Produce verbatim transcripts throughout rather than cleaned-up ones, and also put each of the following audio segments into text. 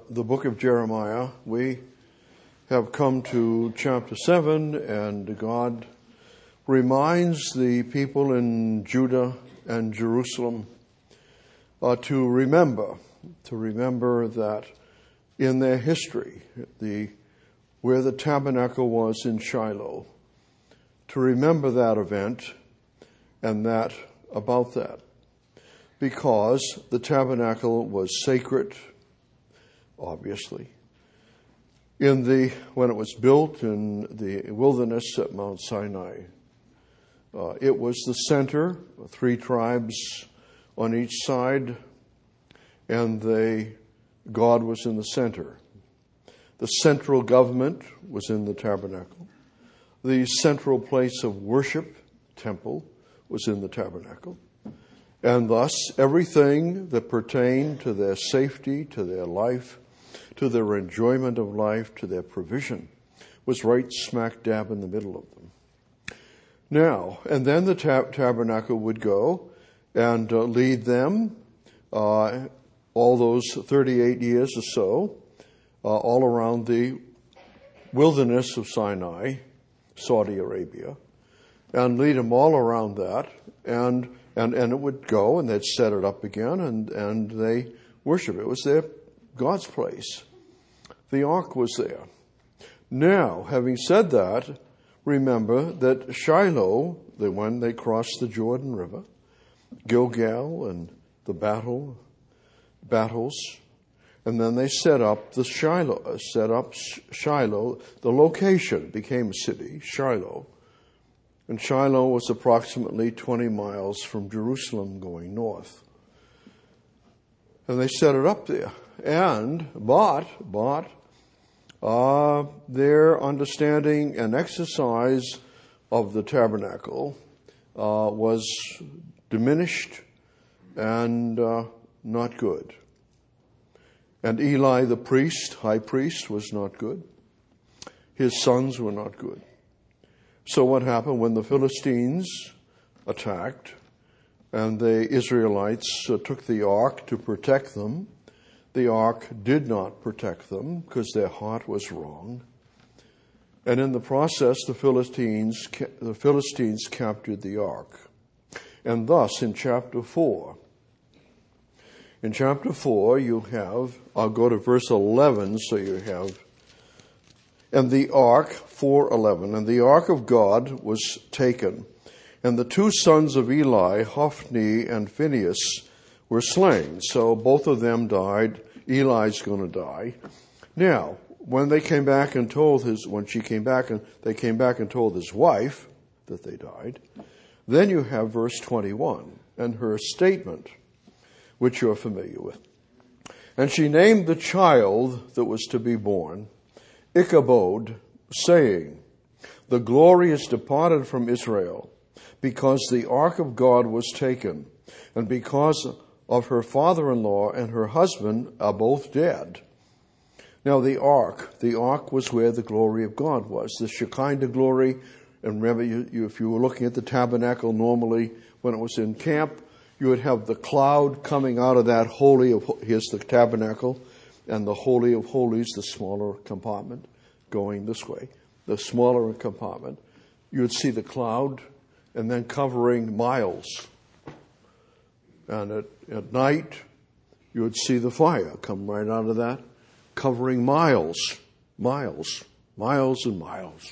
the book of Jeremiah. We have come to chapter seven, and God reminds the people in Judah and Jerusalem uh, to remember, to remember that in their history, the where the tabernacle was in Shiloh, to remember that event and that about that, because the tabernacle was sacred, obviously. In the when it was built in the wilderness at Mount Sinai, uh, it was the center, three tribes on each side, and they God was in the center. The central government was in the tabernacle. The central place of worship, temple, was in the tabernacle. And thus, everything that pertained to their safety, to their life, to their enjoyment of life, to their provision, was right smack dab in the middle of them. Now, and then the tab- tabernacle would go and uh, lead them uh, all those thirty-eight years or so, uh, all around the wilderness of Sinai, Saudi Arabia, and lead them all around that, and and and it would go, and they'd set it up again, and and they worship. It was their God's place. The ark was there. Now, having said that, remember that Shiloh, the when they crossed the Jordan River, Gilgal and the battle, battles, and then they set up the Shiloh, set up Shiloh. The location became a city, Shiloh. And Shiloh was approximately twenty miles from Jerusalem going north. And they set it up there. And, but, but, uh, their understanding and exercise of the tabernacle uh, was diminished and uh, not good. And Eli the priest, high priest, was not good. His sons were not good. So what happened when the Philistines attacked and the Israelites uh, took the ark to protect them? The ark did not protect them because their heart was wrong. And in the process, the Philistines, the Philistines captured the ark. And thus, in chapter four, in chapter four, you have, I'll go to verse eleven, so you have, and the ark, four eleven, and the ark of God was taken, and the two sons of Eli, Hophni and Phinehas, were slain. So both of them died. Eli's going to die. Now, when they came back and told his, when she came back and they came back and told his wife that they died, then you have verse twenty-one and her statement, which you're familiar with. And she named the child that was to be born Ichabod, saying, the glory is departed from Israel, because the ark of God was taken, and because of her father-in-law and her husband are both dead. Now the ark, the ark was where the glory of God was, the Shekinah glory. And remember, you, you, if you were looking at the tabernacle normally when it was in camp, you would have the cloud coming out of that holy of, here's the tabernacle, and the holy of holies, the smaller compartment, going this way, the smaller compartment. You would see the cloud and then covering miles. And at, at night, you would see the fire come right out of that, covering miles, miles, miles and miles.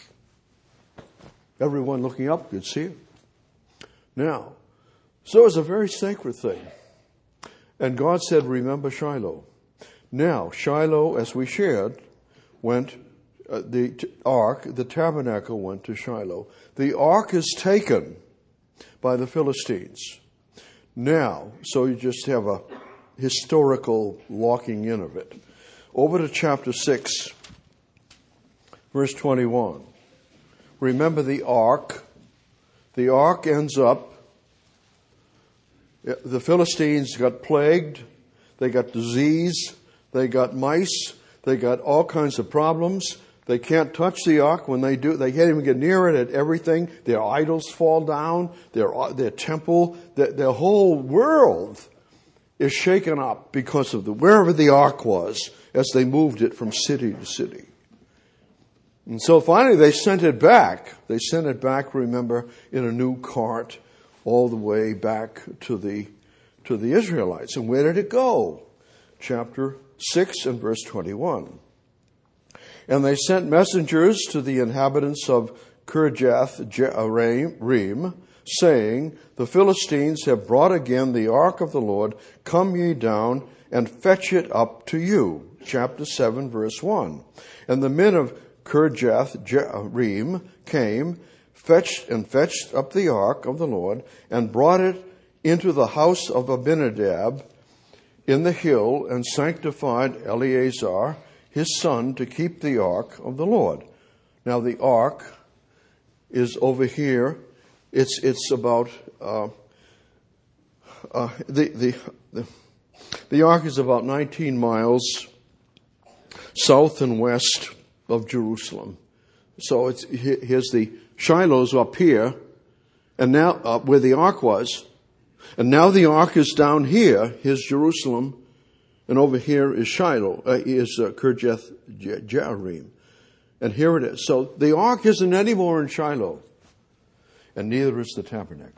Everyone looking up could see it. Now, so it was a very sacred thing. And God said, remember Shiloh. Now, Shiloh, as we shared, went, uh, the t- ark, the tabernacle went to Shiloh. The ark is taken by the Philistines. Now, so you just have a historical locking in of it. Over to chapter six, verse twenty-one. Remember the ark. The ark ends up, the Philistines got plagued, they got disease, they got mice, they got all kinds of problems. They can't touch the ark. When they do, they can't even get near it at everything. Their idols fall down, their, their temple, their, their whole world is shaken up because of the wherever the ark was as they moved it from city to city. And so finally they sent it back. They sent it back, remember, in a new cart all the way back to the to the Israelites. And where did it go? Chapter six and verse twenty-one. And they sent messengers to the inhabitants of Kirjath Jearim, saying, the Philistines have brought again the ark of the Lord. Come ye down and fetch it up to you. Chapter seven, verse one. And the men of Kirjath Jearim came, fetched and fetched up the ark of the Lord, and brought it into the house of Abinadab in the hill, and sanctified Eleazar his son to keep the ark of the Lord. Now the ark is over here. It's it's about uh, uh, the, the the the ark is about nineteen miles south and west of Jerusalem. So it's here's the Shiloh's up here, and now uh, where the ark was, and now the ark is down here. Here's Jerusalem, and over here is Shiloh, uh, is uh, Kirjath Jearim, and here it is. So the ark isn't anymore in Shiloh. And neither is the tabernacle.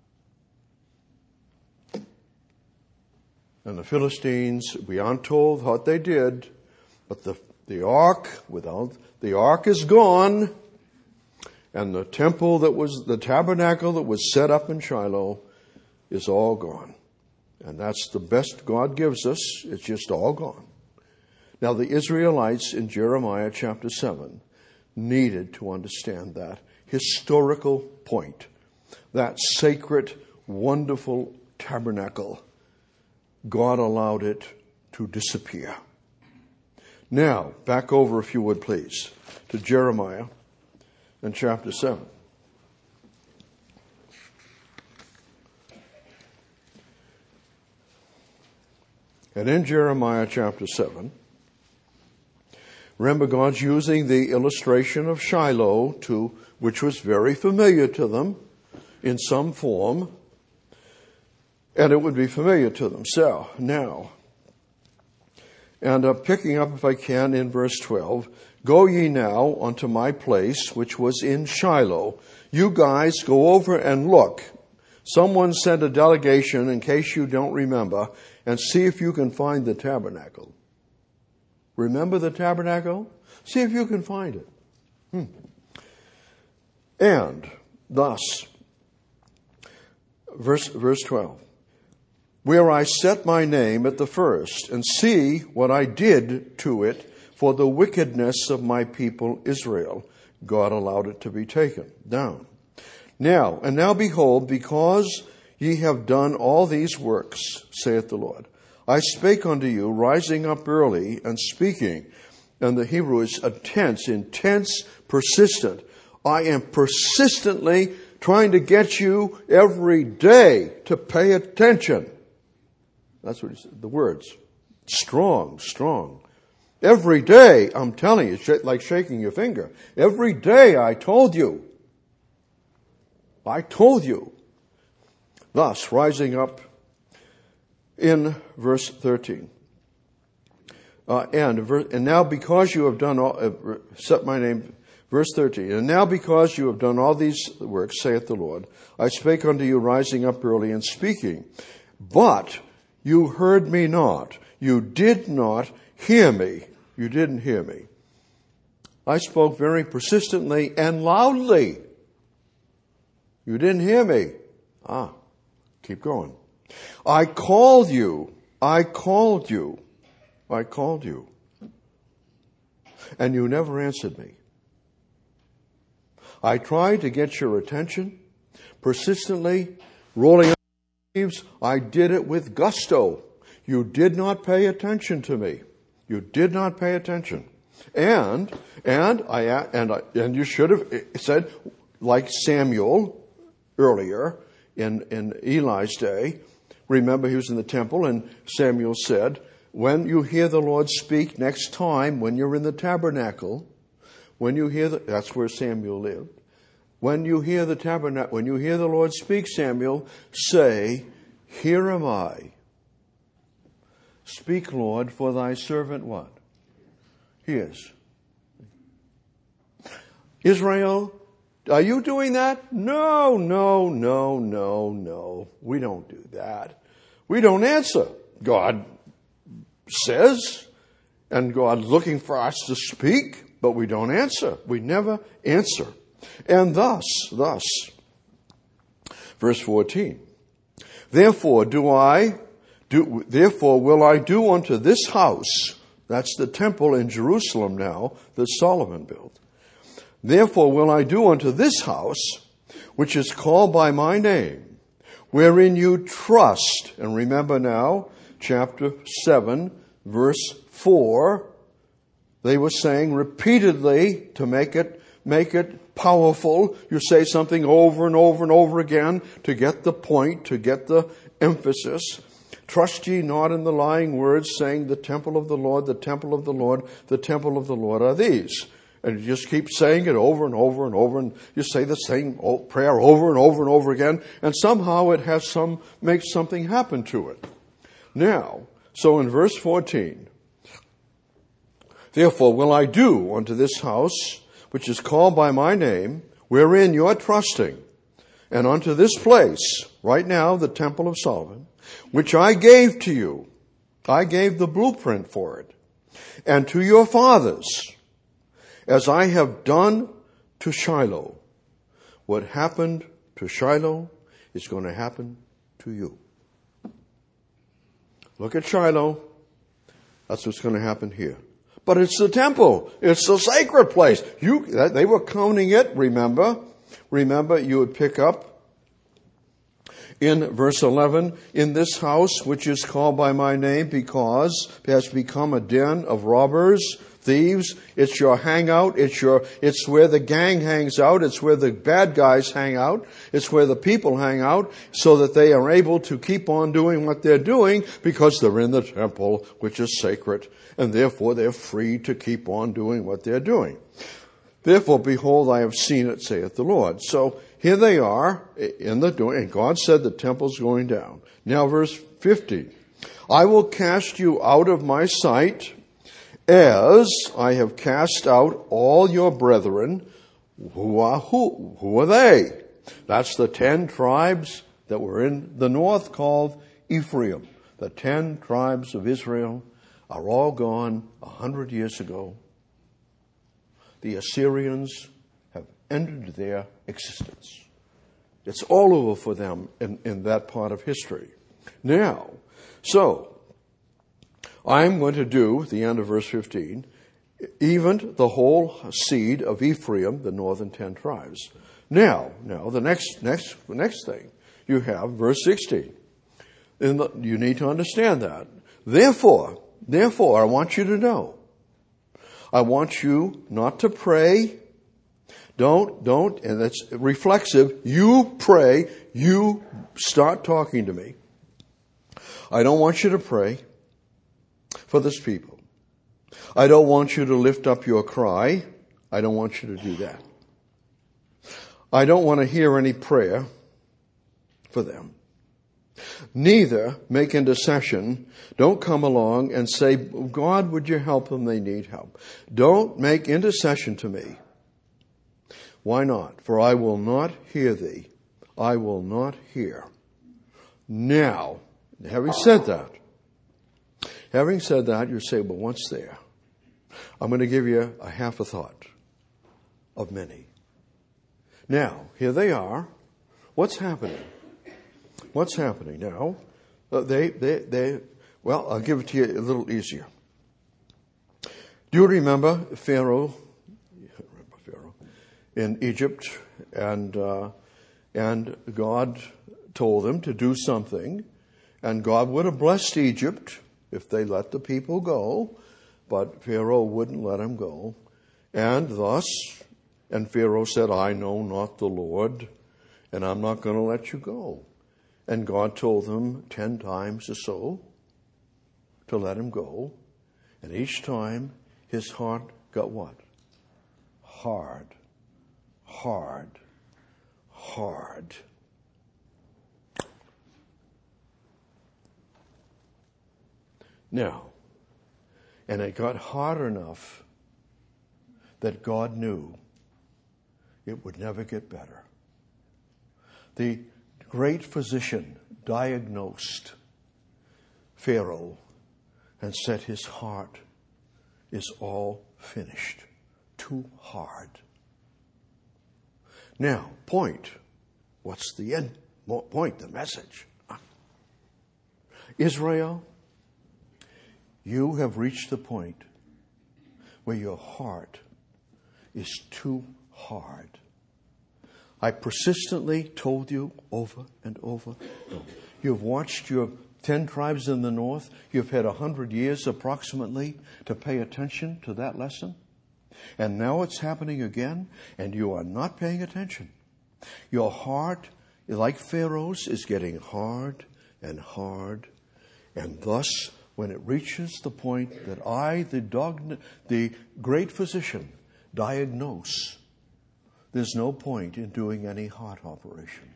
And the Philistines, we aren't told what they did, but the, the ark, without, the ark is gone, and the temple that was, the tabernacle that was set up in Shiloh is all gone. And that's the best God gives us. It's just all gone. Now the Israelites in Jeremiah chapter seven needed to understand that historical point, that sacred, wonderful tabernacle. God allowed it to disappear. Now, back over, if you would please, to Jeremiah and chapter seven. And in Jeremiah chapter seven, remember, God's using the illustration of Shiloh, to which was very familiar to them in some form, and it would be familiar to them. So, now, and uh, picking up, if I can, in verse twelve, go ye now unto my place, which was in Shiloh. You guys go over and look. Someone sent a delegation, in case you don't remember, and see if you can find the tabernacle. Remember the tabernacle? See if you can find it. Hmm. And thus, verse, verse twelve, where I set my name at the first, and see what I did to it for the wickedness of my people Israel. God allowed it to be taken down. Now, and now behold, because ye have done all these works, saith the Lord, I spake unto you, rising up early and speaking. And the Hebrew is a tense, intense, persistent. I am persistently trying to get you every day to pay attention. That's what he said. The words. Strong, strong. Every day, I'm telling you, like shaking your finger. Every day I told you. I told you. Thus, rising up in verse thirteen. Uh, and, and now because you have done all, uh, set my name, verse thirteen, and now because you have done all these works, saith the Lord, I spake unto you rising up early and speaking, but you heard me not. You did not hear me. You didn't hear me. I spoke very persistently and loudly. You didn't hear me. Ah, keep going. I called you. I called you. I called you. And you never answered me. I tried to get your attention persistently, rolling up your sleeves. I did it with gusto. You did not pay attention to me. You did not pay attention. And, and I, and I, and you should have said, like Samuel earlier in, in Eli's day. Remember, he was in the temple, and Samuel said, when you hear the Lord speak next time, when you're in the tabernacle, when you hear the, that's where Samuel lived. When you hear the tabernacle, when you hear the Lord speak, Samuel, say, here am I. Speak, Lord, for thy servant what? Hears. Israel, are you doing that? No, no, no, no, no. We don't do that. We don't answer. God says, and God's looking for us to speak, but we don't answer. We never answer. And thus, thus, verse fourteen, therefore do I, do, therefore will I do unto this house, that's the temple in Jerusalem now that Solomon built. Therefore will I do unto this house, which is called by my name, wherein you trust. And remember now, chapter seven, verse four, they were saying repeatedly to make it, make it powerful. You say something over and over and over again to get the point, to get the emphasis. Trust ye not in the lying words, saying the temple of the Lord, the temple of the Lord, the temple of the Lord are these. And you just keep saying it over and over and over, and you say the same prayer over and over and over again, and somehow it has some, makes something happen to it. Now, so in verse fourteen, therefore will I do unto this house, which is called by my name, wherein you are trusting, and unto this place, right now, the temple of Solomon, which I gave to you. I gave the blueprint for it, and to your fathers, as I have done to Shiloh. What happened to Shiloh is going to happen to you. Look at Shiloh. That's what's going to happen here. But it's the temple. It's the sacred place. You, they were counting it, remember? Remember, you would pick up in verse eleven, in this house, which is called by my name, because it has become a den of robbers, thieves. It's your hangout. It's your, it's where the gang hangs out. It's where the bad guys hang out. It's where the people hang out, so that they are able to keep on doing what they're doing because they're in the temple, which is sacred, and therefore they're free to keep on doing what they're doing. Therefore, behold, I have seen it, saith the Lord. So here they are in the doing, and God said the temple's going down. Now verse fifty, I will cast you out of my sight, as I have cast out all your brethren. Who are who? Who are they? That's the ten tribes that were in the north called Ephraim. The ten tribes of Israel are all gone a hundred years ago. The Assyrians have ended their existence. It's all over for them in, in that part of history. Now, so, I'm going to do, at the end of verse fifteen, even the whole seed of Ephraim, the northern ten tribes. Now, now, the next, next, next thing, you have verse sixteen. And the, you need to understand that. Therefore, therefore, I want you to know, I want you not to pray. Don't, don't, and that's reflexive. You pray. You start talking to me. I don't want you to pray for this people. I don't want you to lift up your cry. I don't want you to do that. I don't want to hear any prayer for them. Neither make intercession. Don't come along and say, God, would you help them? They need help. Don't make intercession to me. Why not? For I will not hear thee. I will not hear. Now, having said that, having said that, you say, well, what's there? I'm going to give you a half a thought of many. Now, here they are. What's happening? What's happening now? Uh, they, they, they, well, I'll give it to you a little easier. Do you remember Pharaoh? You remember Pharaoh in Egypt, and uh, and God told them to do something, and God would have blessed Egypt if they let the people go, but Pharaoh wouldn't let them go, and thus, and Pharaoh said, I know not the Lord, and I'm not going to let you go. And God told them ten times or so to let him go. And each time his heart got what? Hard, hard, hard. Now, and it got hard enough that God knew it would never get better. The great physician diagnosed Pharaoh and said his heart is all finished. Too hard. Now, point. What's the end point, the message? Israel, you have reached the point where your heart is too hard. I persistently told you over and over. You've watched your ten tribes in the north. You've had a hundred years approximately to pay attention to that lesson. And now it's happening again, and you are not paying attention. Your heart, like Pharaoh's, is getting hard and hard. And thus, when it reaches the point that I, the, dog, the great physician, diagnose, there's no point in doing any heart operation.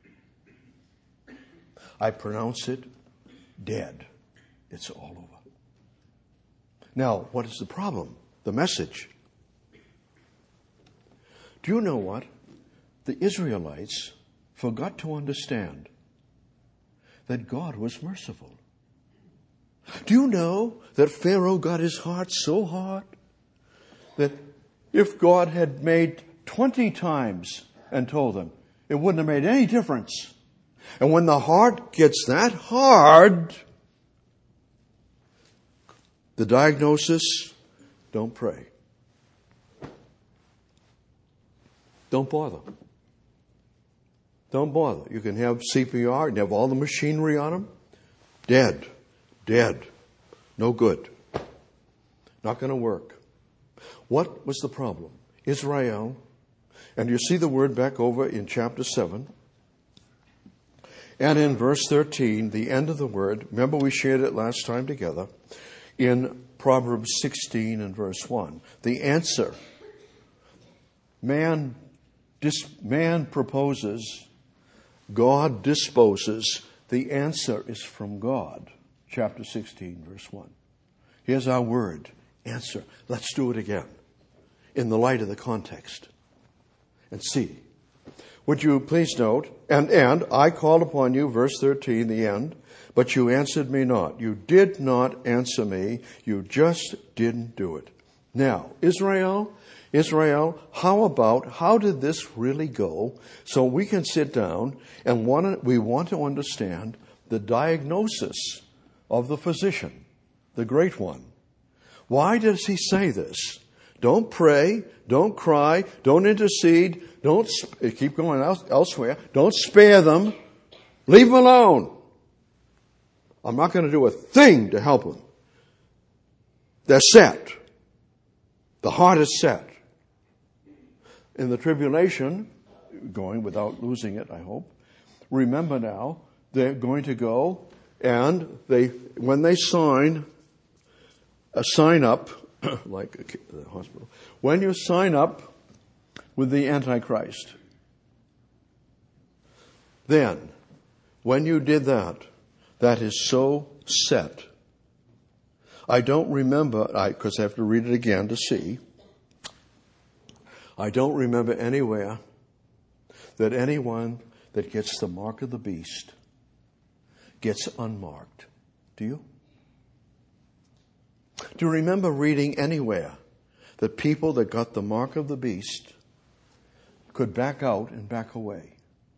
I pronounce it dead. It's all over. Now, what is the problem? The message. Do you know what? The Israelites forgot to understand that God was merciful. Do you know that Pharaoh got his heart so hard that if God had made twenty times and told them, it wouldn't have made any difference. And when the heart gets that hard, the diagnosis, don't pray. Don't bother. Don't bother. You can have C P R and have all the machinery on them. Dead. Dead. No good. Not going to work. What was the problem? Israel, and you see the word back over in chapter seven. And in verse thirteen, the end of the word, remember we shared it last time together, in Proverbs sixteen and verse one. The answer, man, dis, man proposes, God disposes. The answer is from God. Chapter sixteen, verse one. Here's our word, answer. Let's do it again in the light of the context and see. Would you please note, and, and I called upon you, verse thirteen, the end, but you answered me not. You did not answer me. You just didn't do it. Now, Israel, Israel, how about, how did this really go? So we can sit down and want to, we want to understand the diagnosis of the physician, the great one. Why does he say this? Don't pray, don't cry, don't intercede, don't keep going elsewhere, don't spare them, leave them alone. I'm not going to do a thing to help them. They're set. The heart is set. In the tribulation, going without losing it, I hope, remember now, they're going to go and they, when they sign a sign up, like the hospital, when you sign up with the Antichrist, then when you did that, that is so set. I don't remember, because I, I have to read it again to see. I don't remember anywhere that anyone that gets the mark of the beast gets unmarked. Do you? Do you remember reading anywhere that people that got the mark of the beast could back out and back away?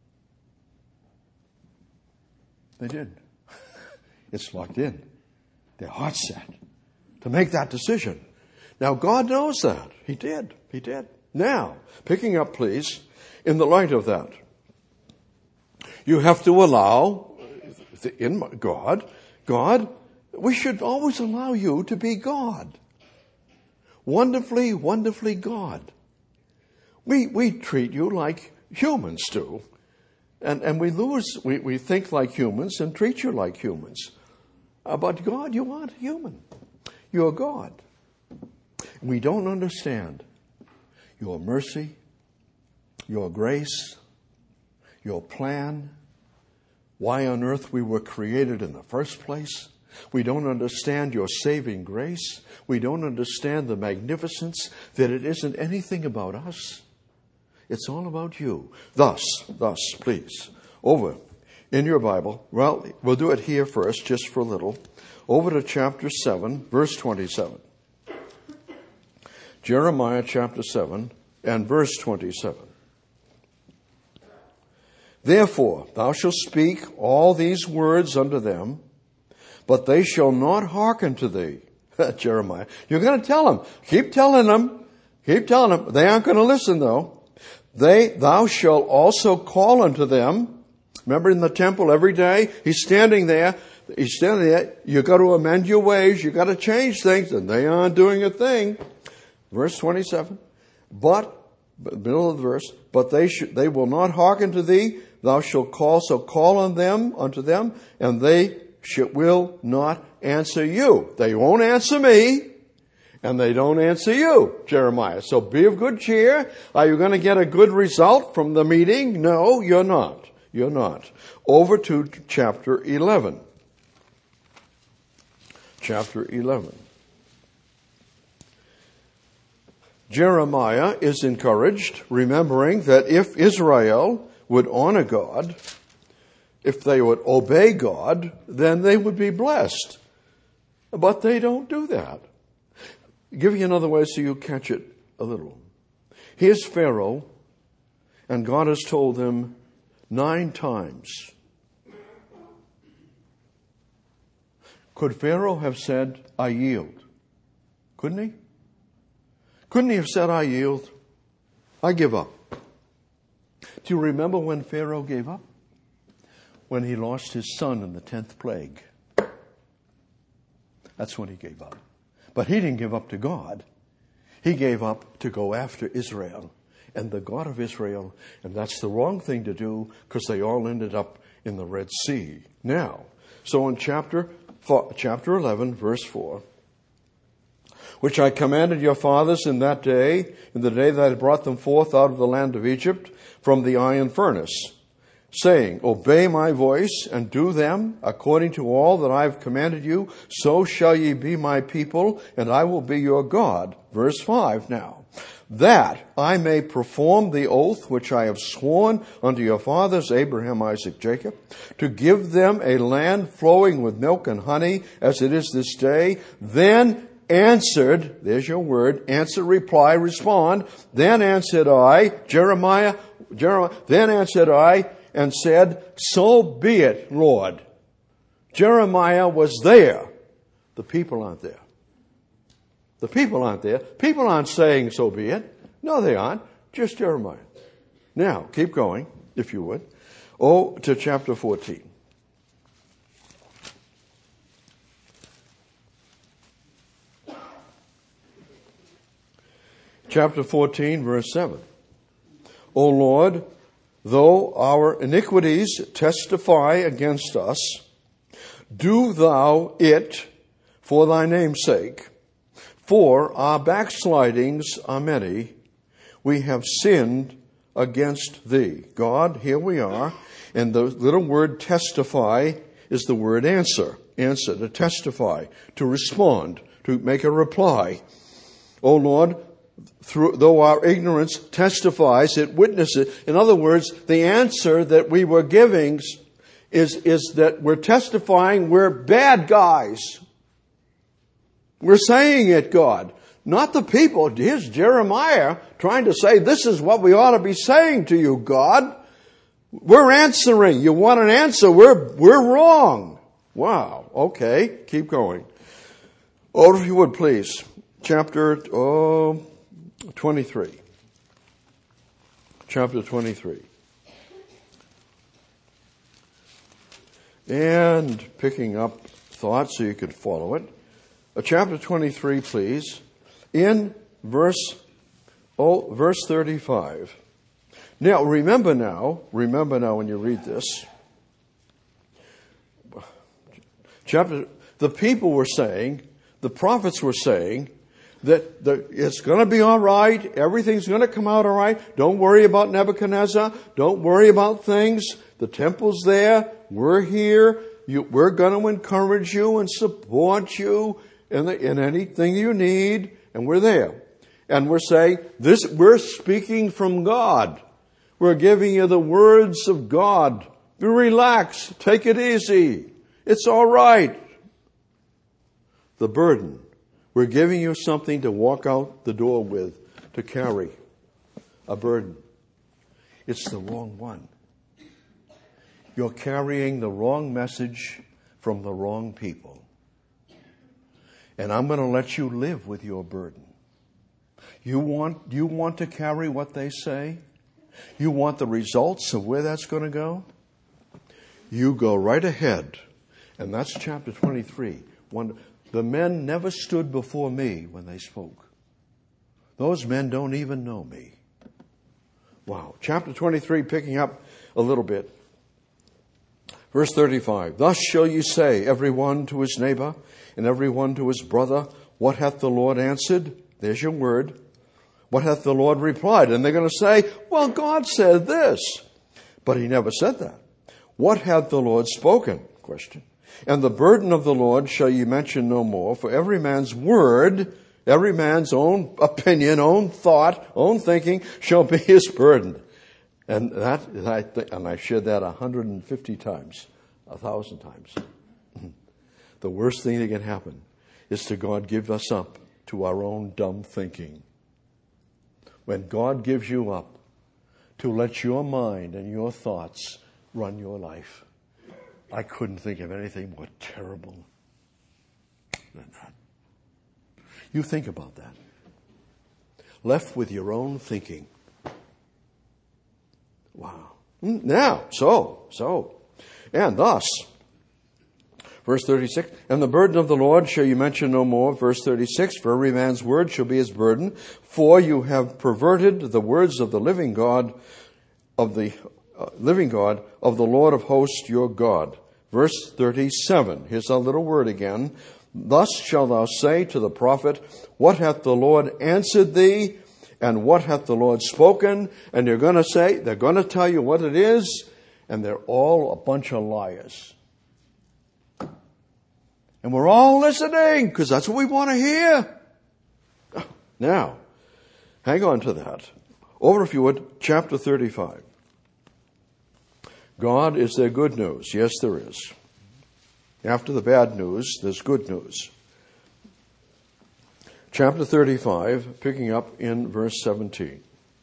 They did. It's locked in. Their heart's set to make that decision. Now, God knows that. He did. He did. Now, picking up, please, in the light of that, you have to allow, in God, God, we should always allow you to be God. Wonderfully, wonderfully God. We we treat you like humans do. And and we lose, we, we think like humans and treat you like humans. Uh, but God, you aren't human. You're God. We don't understand your mercy, your grace, your plan, why on earth we were created in the first place. We don't understand your saving grace. We don't understand the magnificence that it isn't anything about us. It's all about you. Thus, thus, please, over in your Bible, well, we'll do it here first, just for a little. Over to chapter seven, verse twenty-seven. Jeremiah chapter seven and verse twenty-seven. Therefore, thou shalt speak all these words unto them, but they shall not hearken to thee. Jeremiah, you're going to tell them. Keep telling them. Keep telling them. They aren't going to listen, though. They, thou shalt also call unto them. Remember in the temple every day, he's standing there. He's standing there. You got to amend your ways. You got to change things, and they aren't doing a thing. Verse twenty-seven. But, middle of the verse, but they should, they will not hearken to thee. Thou shalt call, so call on them, unto them, and they shall, will not answer you. They won't answer me, and they don't answer you, Jeremiah. So be of good cheer. Are you going to get a good result from the meeting? No, you're not. You're not. Over to chapter eleven. Chapter eleven. Jeremiah is encouraged, remembering that if Israel would honor God, if they would obey God, then they would be blessed. But they don't do that. I'll give you another way so you catch it a little. Here's Pharaoh, and God has told him nine times. Could Pharaoh have said, I yield? Couldn't he? Couldn't he have said, I yield? I give up. Do you remember when Pharaoh gave up? When he lost his son in the tenth plague. That's when he gave up. But he didn't give up to God. He gave up to go after Israel and the God of Israel. And that's the wrong thing to do, because they all ended up in the Red Sea. Now, so in chapter four, chapter eleven, verse four, which I commanded your fathers in that day, in the day that I brought them forth out of the land of Egypt from the iron furnace, saying, obey my voice and do them according to all that I have commanded you, so shall ye be my people, and I will be your God. Verse five now. That I may perform the oath which I have sworn unto your fathers, Abraham, Isaac, Jacob, to give them a land flowing with milk and honey, as it is this day. Then answered, there's your word, answer, reply, respond. Then answered I, Jeremiah, Jeremiah, then answered I, and said, so be it, Lord. Jeremiah was there. The people aren't there. The people aren't there. People aren't saying, so be it. No, they aren't. Just Jeremiah. Now, keep going, if you would. Oh, to chapter fourteen. Chapter fourteen, verse seven. O Lord, though our iniquities testify against us, do thou it for thy name's sake. For our backslidings are many. We have sinned against thee. God, here we are. And the little word testify is the word answer. Answer, to testify, to respond, to make a reply. O Lord, through, though our ignorance testifies, it witnesses. In other words, the answer that we were giving is, is that we're testifying we're bad guys. We're saying it, God. Not the people. Here's Jeremiah trying to say, this is what we ought to be saying to you, God. We're answering. You want an answer. We're, we're wrong. Wow. Okay. Keep going. Oh, if you would, please. Chapter oh, twenty-three. Chapter twenty-three. And picking up thoughts so you could follow it. Uh, chapter twenty-three, please. In verse, oh, verse thirty-five. Now, remember now, remember now when you read this. Chapter, the people were saying, the prophets were saying, that the, it's going to be all right. Everything's going to come out all right. Don't worry about Nebuchadnezzar. Don't worry about things. The temple's there. We're here. you, we're going to encourage you and support you in, the, in anything you need, and we're there. And we're saying, this, we're speaking from God. We're giving you the words of God. Be relaxed. Take it easy. It's all right. The burden. We're giving you something to walk out the door with, to carry. A burden. It's the wrong one. You're carrying the wrong message from the wrong people. And I'm going to let you live with your burden. You want, you want to carry what they say? You want the results of where that's going to go? You go right ahead. And that's chapter twenty-three. One, the men never stood before me when they spoke. Those men don't even know me. Wow. Chapter twenty-three, picking up a little bit. Verse thirty-five. Thus shall you say, every one to his neighbor and every one to his brother, what hath the Lord answered? There's your word. What hath the Lord replied? And they're going to say, well, God said this. But he never said that. What hath the Lord spoken? Question. And the burden of the Lord shall ye mention no more, for every man's word, every man's own opinion, own thought, own thinking shall be his burden. And that, I th- and I shared that one hundred fifty times, a thousand times. The worst thing that can happen is to God give us up to our own dumb thinking. When God gives you up to let your mind and your thoughts run your life, I couldn't think of anything more terrible than that. You think about that. Left with your own thinking. Wow. Now, so, so, and thus, verse thirty-six, and the burden of the Lord shall you mention no more. Verse thirty-six, for every man's word shall be his burden, for you have perverted the words of the living God, of the uh, living God, of the Lord of hosts your God. Verse thirty-seven, here's a little word again. Thus shalt thou say to the prophet, what hath the Lord answered thee? And what hath the Lord spoken? And they're going to say, they're going to tell you what it is, and they're all a bunch of liars. And we're all listening, because that's what we want to hear. Now, hang on to that. Over, if you would, chapter thirty-five. God, is there good news? Yes, there is. After the bad news, there's good news. Chapter thirty-five, picking up in verse seventeen.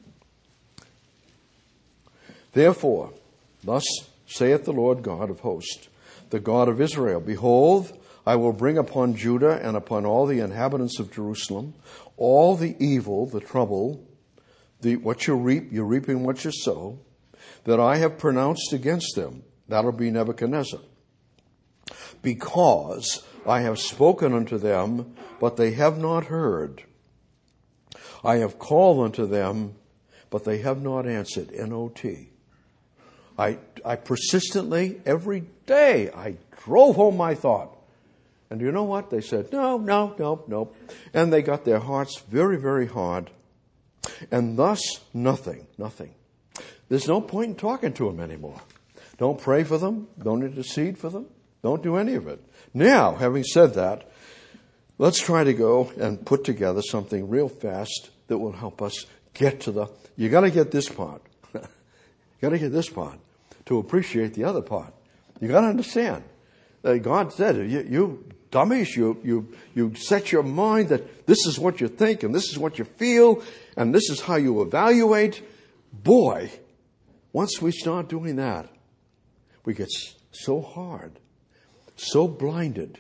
Therefore, thus saith the Lord God of hosts, the God of Israel, behold, I will bring upon Judah and upon all the inhabitants of Jerusalem all the evil, the trouble, the what you reap, you're reaping what you sow, that I have pronounced against them. That'll be Nebuchadnezzar. Because I have spoken unto them, but they have not heard. I have called unto them, but they have not answered. N O T. I, I persistently, every day, I drove home my thought. And you know what? They said, no, no, no, no. And they got their hearts very, very hard. And thus, nothing, nothing. There's no point in talking to them anymore. Don't pray for them. Don't intercede for them. Don't do any of it. Now, having said that, let's try to go and put together something real fast that will help us get to the, you got to get this part. You got to get this part to appreciate the other part. You got to understand that God said, you, you dummies, you, you, you set your mind that this is what you think and this is what you feel and this is how you evaluate. Boy, once we start doing that, we get so hard, so blinded.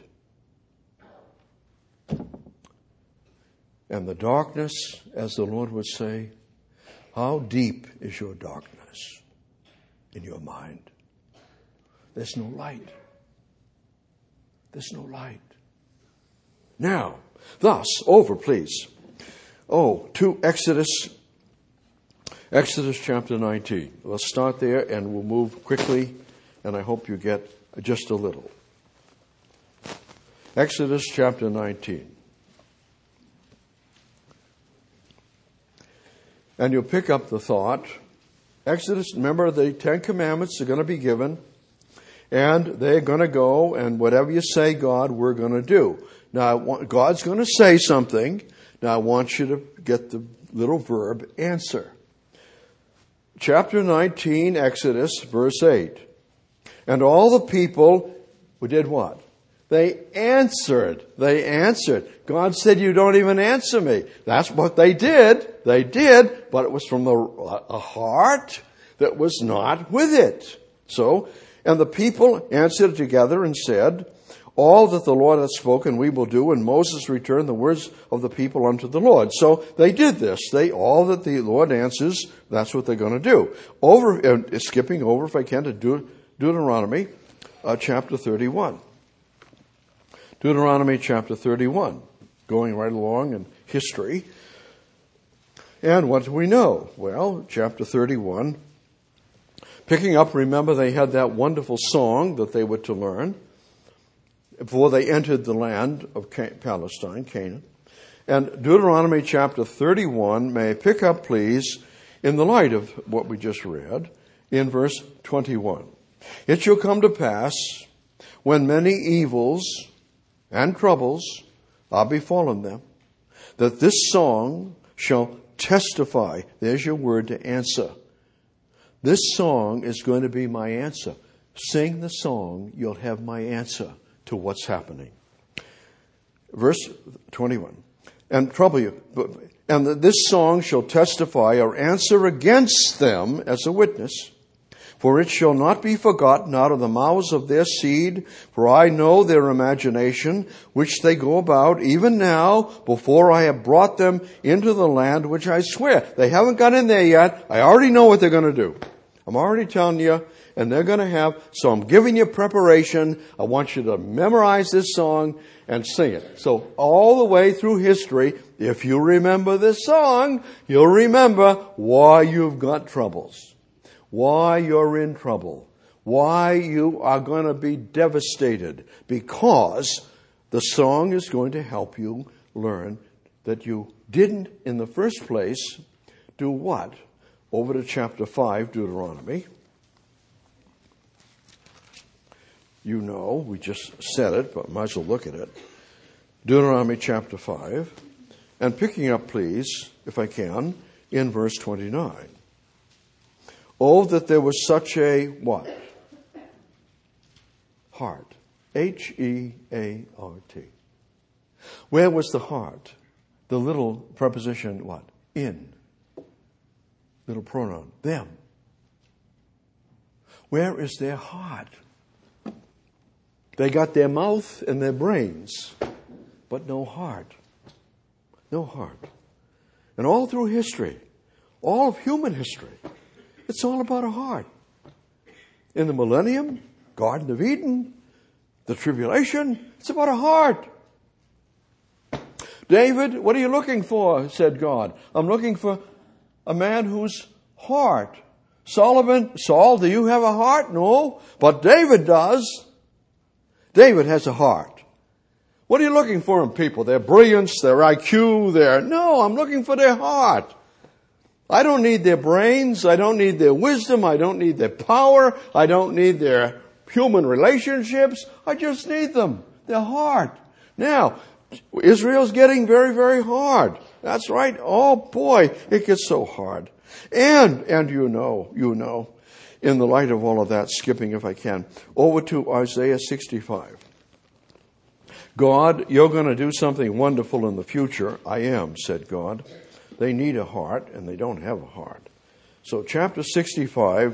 And the darkness, as the Lord would say, how deep is your darkness in your mind? There's no light. There's no light. Now, thus, over, please. Oh, to Exodus, Exodus chapter nineteen. Let's start there and we'll move quickly, and I hope you get just a little. Exodus chapter nineteen. And you'll pick up the thought. Exodus, remember the Ten Commandments are going to be given. And they're going to go, and whatever you say, God, we're going to do. Now, I want, God's going to say something. Now, I want you to get the little verb answer. Chapter nineteen, Exodus, verse eight. And all the people did what? They answered. They answered. God said, you don't even answer me. That's what they did. They did, but it was from the, a heart that was not with it. So, and the people answered together and said, all that the Lord hath spoken we will do. And Moses returned the words of the people unto the Lord. So they did this. They, all that the Lord answers, that's what they're going to do. Over, uh, skipping over, if I can, to Deut- Deuteronomy, uh, chapter thirty-one. Deuteronomy chapter thirty-one, going right along in history. And what do we know? Well, chapter thirty-one, picking up, remember they had that wonderful song that they were to learn before they entered the land of Palestine, Canaan. And Deuteronomy chapter thirty-one, may I pick up, please, in the light of what we just read, in verse twenty-one. It shall come to pass, when many evils and troubles are befallen them, that this song shall testify. There's your word to answer. This song is going to be my answer. Sing the song, you'll have my answer to what's happening. Verse twenty-one. And trouble you. And this song shall testify or answer against them as a witness. For it shall not be forgotten out of the mouths of their seed, for I know their imagination, which they go about even now, before I have brought them into the land which I swear. They haven't got in there yet. I already know what they're going to do. I'm already telling you, and they're going to have, so I'm giving you preparation. I want you to memorize this song and sing it. So all the way through history, if you remember this song, you'll remember why you've got troubles. Why you're in trouble, why you are going to be devastated, because the song is going to help you learn that you didn't in the first place do what? Over to chapter five, Deuteronomy. You know, we just said it, but might as well look at it. Deuteronomy chapter five, and picking up, please, if I can, in verse twenty-nine. Oh, that there was such a, what? Heart. H E A R T. Where was the heart? The little preposition, what? In. Little pronoun. Them. Where is their heart? They got their mouth and their brains, but no heart. No heart. And all through history, all of human history, it's all about a heart. In the millennium, Garden of Eden, the tribulation, it's about a heart. David, what are you looking for? Said God. I'm looking for a man whose heart. Solomon, Saul, do you have a heart? No, but David does. David has a heart. What are you looking for in people? Their brilliance, their I Q, their... No, I'm looking for their heart. I don't need their brains. I don't need their wisdom. I don't need their power. I don't need their human relationships. I just need them. Their heart. Now, Israel's getting very, very hard. That's right. Oh boy, it gets so hard. And, and you know, you know, in the light of all of that, skipping if I can, over to Isaiah sixty-five. God, you're going to do something wonderful in the future. I am, said God. They need a heart, and they don't have a heart. So chapter sixty-five,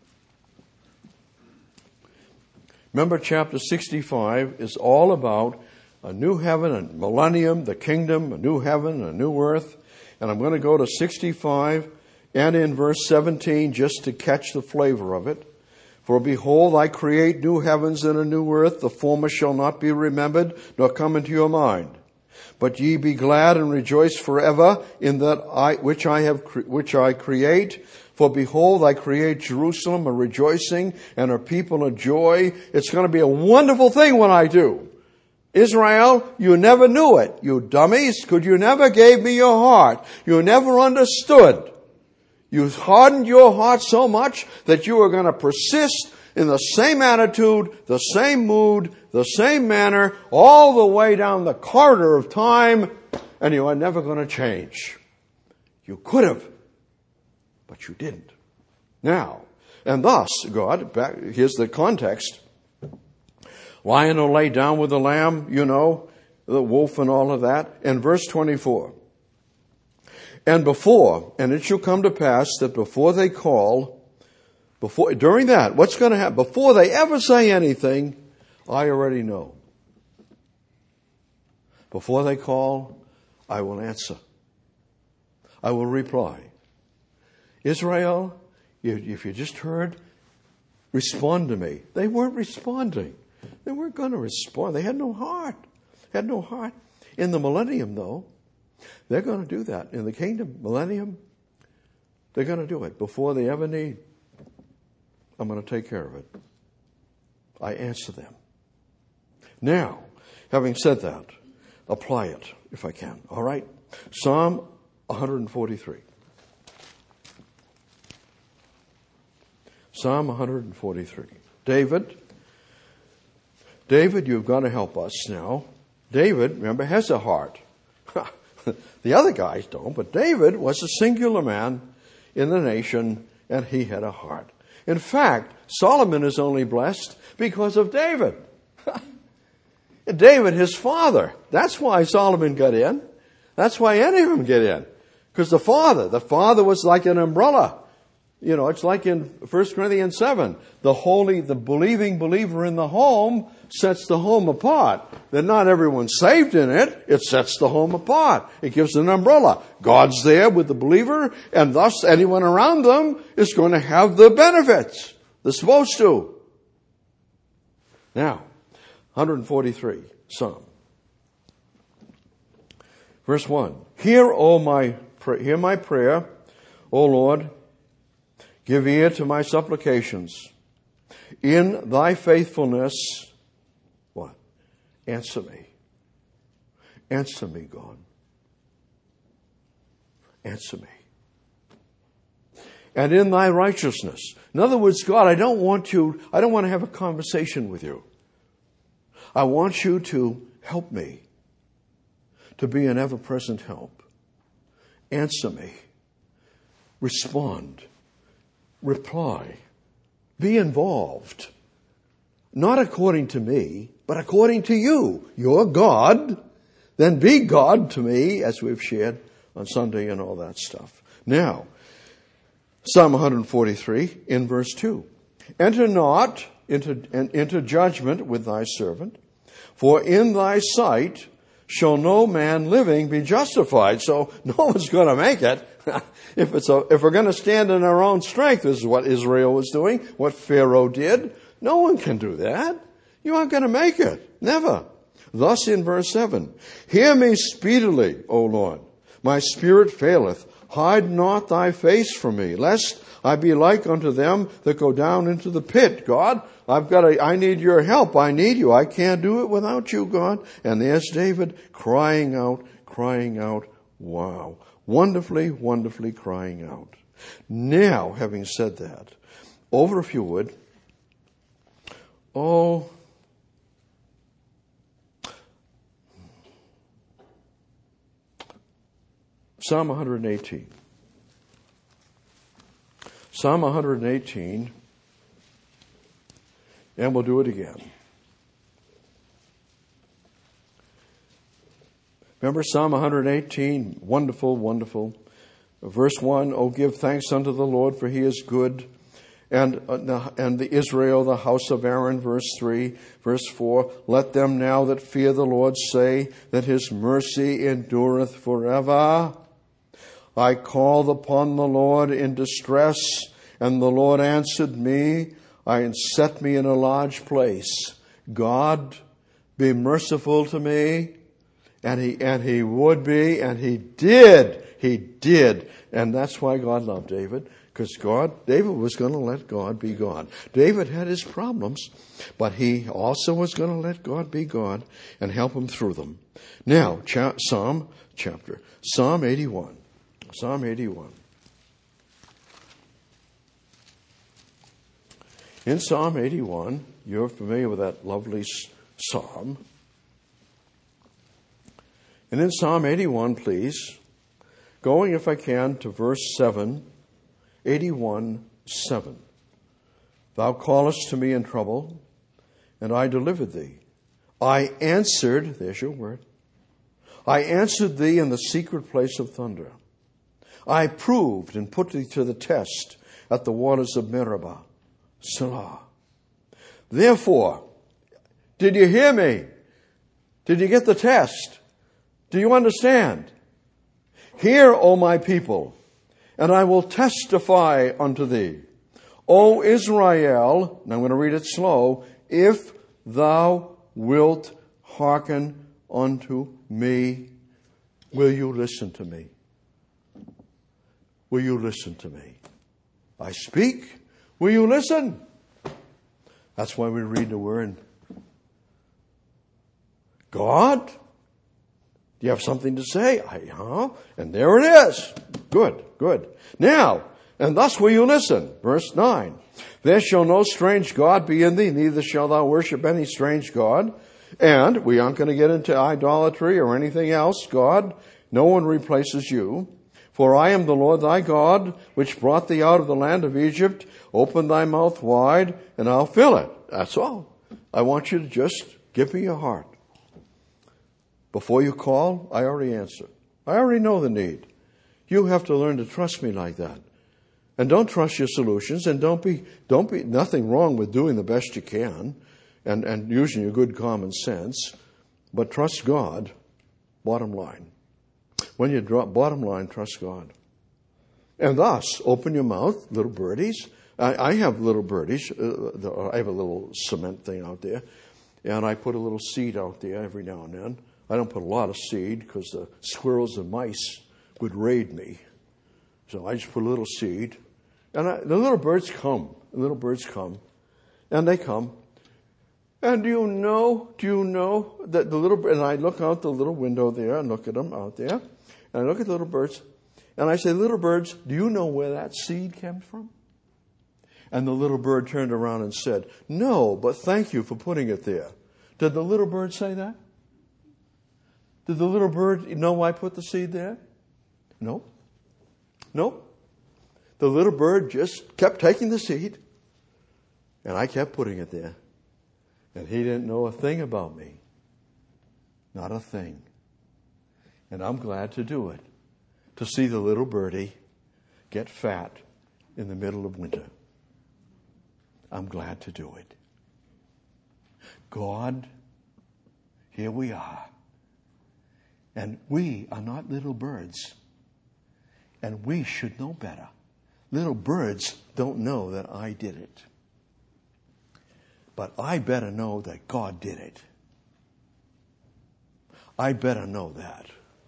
remember chapter sixty-five is all about a new heaven, a millennium, the kingdom, a new heaven, a new earth. And I'm going to go to sixty-five and in verse seventeen just to catch the flavor of it. For behold, I create new heavens and a new earth. The former shall not be remembered, nor come into your mind. But ye be glad and rejoice forever in that I, which I have, which I create. For behold, I create Jerusalem a rejoicing and her people a joy. It's going to be a wonderful thing when I do. Israel, you never knew it. You dummies, because you never gave me your heart. You never understood. You hardened your heart so much that you were going to persist in the same attitude, the same mood, the same manner, all the way down the corridor of time, and you are never going to change. You could have, but you didn't. Now, and thus, God, back, here's the context. Lion will lay down with the lamb, you know, the wolf and all of that. And verse twenty-four. And before, and it shall come to pass that before they call, before, during that, what's going to happen? Before they ever say anything, I already know. Before they call, I will answer. I will reply. Israel, if you just heard, respond to me. They weren't responding. They weren't going to respond. They had no heart. Had no heart. In the millennium, though, they're going to do that. In the kingdom, millennium, they're going to do it. Before they ever need, I'm going to take care of it. I answer them. Now, having said that, apply it if I can. All right? Psalm one forty-three. Psalm one forty-three. David, David, you've got to help us now. David, remember, has a heart. The other guys don't, but David was a singular man in the nation, and he had a heart. In fact, Solomon is only blessed because of David. David, his father. That's why Solomon got in. That's why any of them get in. Because the father, the father was like an umbrella. You know, it's like in First Corinthians seven. The holy, the believing believer in the home sets the home apart. That not everyone's saved in it. It sets the home apart. It gives an umbrella. God's there with the believer, and thus anyone around them is going to have the benefits. They're supposed to. Now, one forty-three, Psalm. Verse one. Hear, O my, hear my prayer, O Lord. Give ear to my supplications. In thy faithfulness, what? Answer me. Answer me, God. Answer me. And in thy righteousness. In other words, God, I don't want you, I don't want to have a conversation with you. I want you to help me. To be an ever-present help. Answer me. Respond. Reply. Be involved. Not according to me, but according to you. You're God. Then be God to me, as we've shared on Sunday and all that stuff. Now, Psalm one forty-three in verse two. Enter not into, into judgment with thy servant, for in thy sight shall no man living be justified. So no one's going to make it. If it's a, if we're going to stand in our own strength, this is what Israel was doing, what Pharaoh did. No one can do that. You aren't going to make it. Never. Thus in verse seven, hear me speedily, O Lord. My spirit faileth. Hide not thy face from me, lest I be like unto them that go down into the pit. God, I've got to, I need your help. I need you. I can't do it without you, God. And there's David crying out, crying out. Wow. Wonderfully, wonderfully crying out. Now, having said that, over if you would, oh, Psalm one eighteen. Psalm one eighteen, and we'll do it again. Remember Psalm one eighteen, wonderful, wonderful. Verse one, oh, give thanks unto the Lord, for he is good. And, uh, and the Israel, the house of Aaron, verse three, verse four, let them now that fear the Lord say that his mercy endureth forever. I called upon the Lord in distress, and the Lord answered me. I set me in a large place. God, be merciful to me. And he, and he would be, and he did. He did. And that's why God loved David. Because God, David was going to let God be God. David had his problems, but he also was going to let God be God and help him through them. Now, cha- Psalm chapter, Psalm eighty-one. Psalm eighty-one. In Psalm eighty-one, you're familiar with that lovely psalm. And in Psalm eighty-one, please, going, if I can, to verse seven, eighty-one, seven. Thou callest to me in trouble, and I delivered thee. I answered, there's your word, I answered thee in the secret place of thunder. I proved and put thee to the test at the waters of Meribah. Selah. Therefore, did you hear me? Did you get the test? Do you understand? Hear, O my people, and I will testify unto thee. O Israel, and I'm going to read it slow, if thou wilt hearken unto me, will you listen to me? Will you listen to me? I speak. Will you listen? That's why we read the word. God, do you have something to say? I, huh? And there it is. Good, good. Now, and thus will you listen. Verse nine. There shall no strange God be in thee, neither shalt thou worship any strange God. And we aren't going to get into idolatry or anything else. God, no one replaces you. For I am the Lord thy God, which brought thee out of the land of Egypt. Open thy mouth wide, and I'll fill it. That's all. I want you to just give me your heart. Before you call, I already answer. I already know the need. You have to learn to trust me like that. And don't trust your solutions, and don't be, don't be, nothing wrong with doing the best you can and, and using your good common sense, but trust God, bottom line. When you drop, bottom line, trust God. And thus, open your mouth, little birdies. I, I have little birdies. Uh, the, I have a little cement thing out there, and I put a little seed out there every now and then. I don't put a lot of seed because the squirrels and mice would raid me. So I just put a little seed. And I, the little birds come. The little birds come. And they come. And do you know, do you know that the little, and I look out the little window there and look at them out there. And I look at the little birds. And I say, little birds, do you know where that seed came from? And the little bird turned around and said, no, but thank you for putting it there. Did the little bird say that? Did the little bird know why I put the seed there? No. No. The little bird just kept taking the seed, and I kept putting it there. And he didn't know a thing about me. Not a thing. And I'm glad to do it, to see the little birdie get fat in the middle of winter. I'm glad to do it. God, here we are. And we are not little birds. And we should know better. Little birds don't know that I did it. But I better know that God did it. I better know that.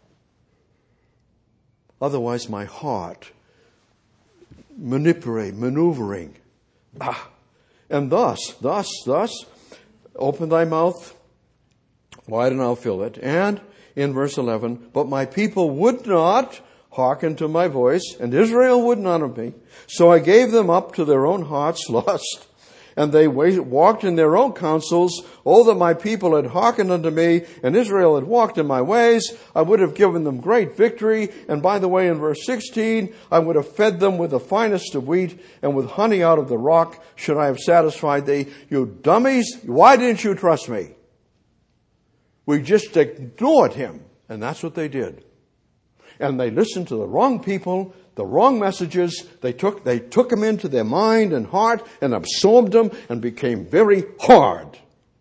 Otherwise, my heart manipulate, maneuvering. Ah. And thus, thus, thus, open thy mouth wide and I'll fill it. And in verse eleven, but my people would not hearken to my voice, and Israel would none of me. So I gave them up to their own heart's lust, and they walked in their own counsels. Oh, that my people had hearkened unto me, and Israel had walked in my ways, I would have given them great victory. And by the way, in verse sixteen, I would have fed them with the finest of wheat, and with honey out of the rock should I have satisfied thee. You dummies, why didn't you trust me? We just ignored him, and that's what they did. And they listened to the wrong people, the wrong messages. They took, they took them into their mind and heart and absorbed them and became very hard.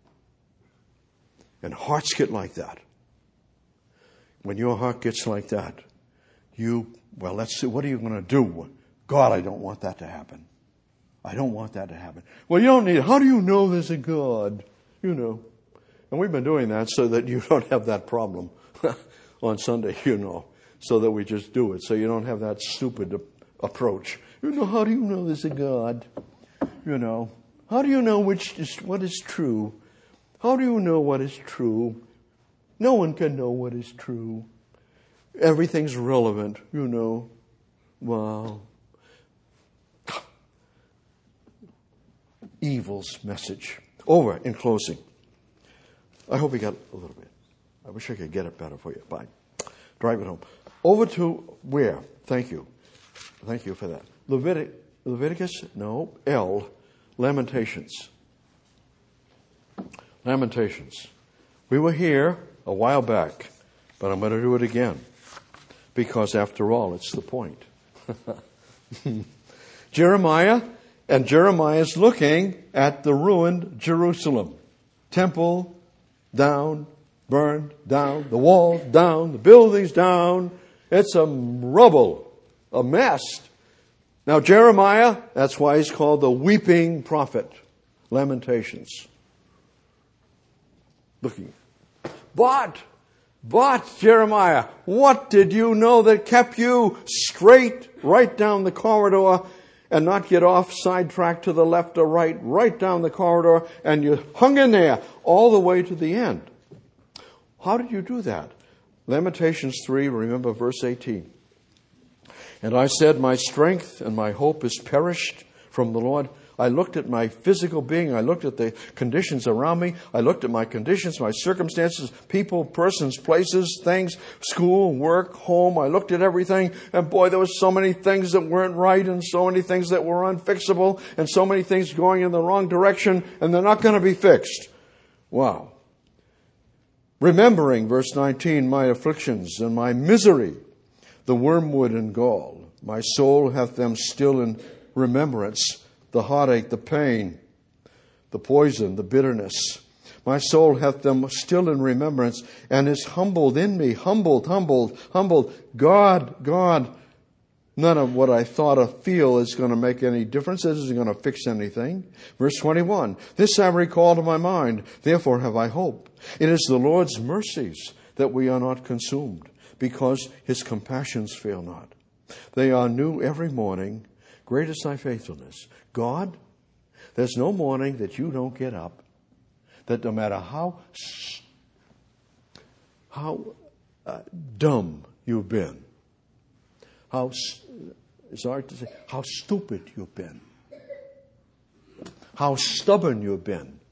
And hearts get like that. When your heart gets like that, you, well, let's see, what are you going to do? God, I don't want that to happen. I don't want that to happen. Well, you don't need, how do you know there's a God? You know. And we've been doing that so that you don't have that problem on Sunday, you know. So that we just do it. So you don't have that stupid approach. You know, how do you know there's a God? You know, how do you know which is, what is true? How do you know what is true? No one can know what is true. Everything's relevant, you know. Wow. evil's message. Over in closing. I hope you got a little bit. I wish I could get it better for you. Bye. Drive it home. Over to where? Thank you. Thank you for that. Levitic, Leviticus? No. L. Lamentations. Lamentations. We were here a while back, but I'm going to do it again. Because after all, it's the point. Jeremiah, and Jeremiah's looking at the ruined Jerusalem. Temple down, burned down, the walls down, the buildings down. It's a rubble, a mess. Now Jeremiah, that's why he's called the weeping prophet. Lamentations. Looking. But, but Jeremiah, what did you know that kept you straight right down the corridor and not get off sidetracked to the left or right, right down the corridor, and you hung in there all the way to the end? How did you do that? Lamentations three, remember verse eighteen. And I said, my strength and my hope is perished from the Lord. I looked at my physical being. I looked at the conditions around me. I looked at my conditions, my circumstances, people, persons, places, things, school, work, home. I looked at everything. And boy, there was so many things that weren't right and so many things that were unfixable and so many things going in the wrong direction, and they're not going to be fixed. Wow. Remembering, verse nineteen, my afflictions and my misery, the wormwood and gall. My soul hath them still in remembrance. The heartache, the pain, the poison, the bitterness. My soul hath them still in remembrance and is humbled in me. Humbled, humbled, humbled. God, God, none of what I thought or feel is going to make any difference. It isn't going to fix anything. Verse twenty-one, this I recall to my mind, therefore have I hope. It is the Lord's mercies that we are not consumed, because his compassions fail not. They are new every morning. Great is thy faithfulness. God, there's no morning that you don't get up, that no matter how how uh, dumb you've been, how, it's hard to say, how stupid you've been, how stubborn you've been,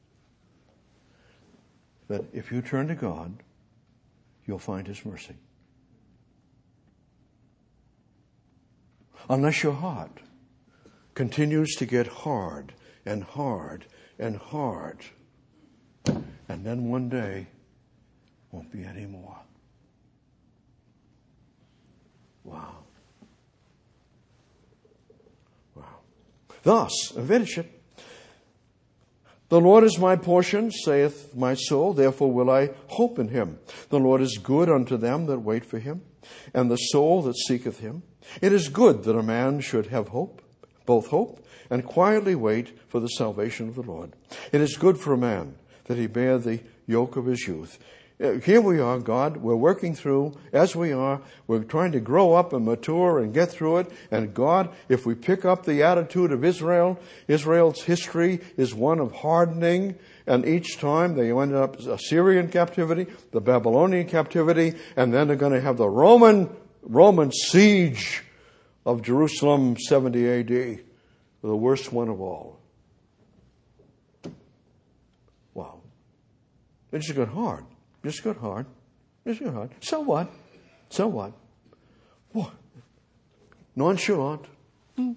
that if you turn to God, you'll find his mercy. Unless your heart continues to get hard and hard and hard, and then one day won't be any more. Wow. Wow. Thus, finish it. The Lord is my portion, saith my soul, therefore will I hope in him. The Lord is good unto them that wait for him, and the soul that seeketh him. It is good that a man should have hope, both hope and quietly wait for the salvation of the Lord. It is good for a man that he bear the yoke of his youth. Here we are, God, we're working through, as we are, we're trying to grow up and mature and get through it. And God, if we pick up the attitude of Israel, Israel's history is one of hardening. And each time they ended up Assyrian captivity, the Babylonian captivity, and then they're going to have the Roman Roman siege of Jerusalem, seventy A D, the worst one of all. Wow. It just got hard. Just got hard. Just got hard. So what? So what? What? Nonchalant. Hmm.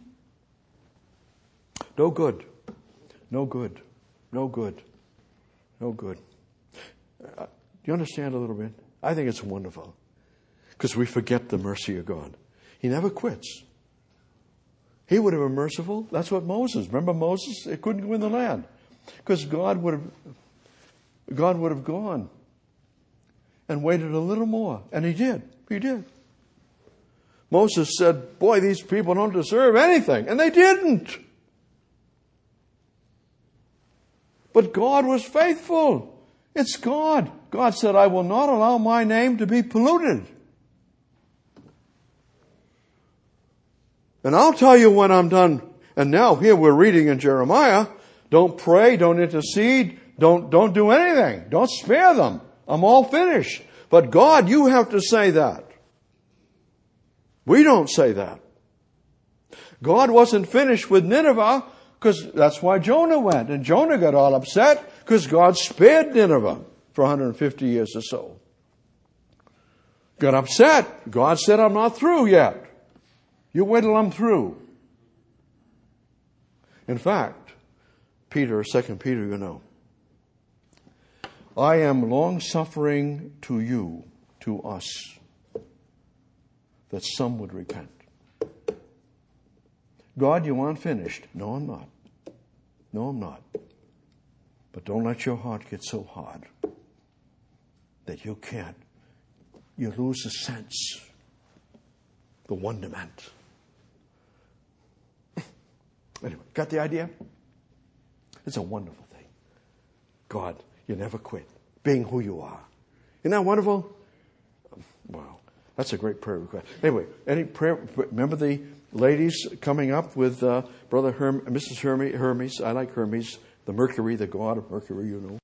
No good. No good. No good. No good. Uh, do you understand a little bit? I think it's wonderful. Because we forget the mercy of God. He never quits. He would have been merciful. That's what Moses. Remember Moses? It couldn't go in the land. Because God would have God would have gone and waited a little more. And he did. He did. Moses said, boy, these people don't deserve anything. And they didn't. But God was faithful. It's God. God said, I will not allow my name to be polluted. And I'll tell you when I'm done. And now here we're reading in Jeremiah, don't pray, don't intercede, don't, don't do anything. Don't spare them. I'm all finished. But God, you have to say that. We don't say that. God wasn't finished with Nineveh Because that's why Jonah went. And Jonah got all upset because God spared Nineveh for one hundred fifty years or so. Got upset. God said, I'm not through yet. You wait till I'm through. In fact, Peter, Second Peter, you know, I am long-suffering to you, to us, that some would repent. God, you aren't finished. No, I'm not. No, I'm not. But don't let your heart get so hard that you can't. You lose the sense, the wonderment. Anyway, got the idea? It's a wonderful thing. God, you never quit being who you are. Isn't that wonderful? Wow, that's a great prayer request. Anyway, any prayer? Remember the ladies coming up with uh, Brother Herm, Missus Hermes, Hermes. I like Hermes, the Mercury, the god of Mercury, you know.